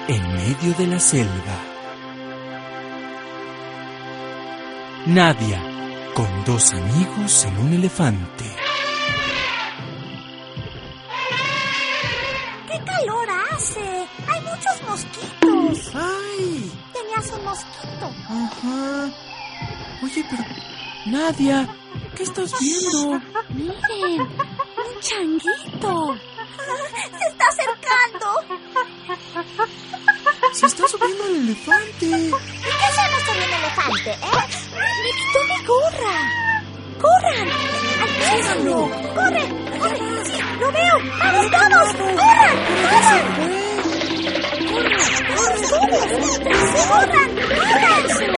en medio de la selva. Nadia, con 2 amigos en un elefante. ¡Qué calor hace! ¡Hay muchos mosquitos! ¡Ay! Tenías un mosquito. Ajá. Oye, pero... Nadia, ¿qué estás viendo? Miren, un changuito. Se está acercando. Se está subiendo al elefante. ¿Y qué hacemos con el elefante, Me quitó mi gorra. ¡Corran! ¡Alcánzalo! ¡Corre! ¡Corre! ¡Sí, lo veo! ¡Vamos todos! ¡Corran! ¡Corran! ¡Corran! ¡Corran! ¡Corran! ¡Corran!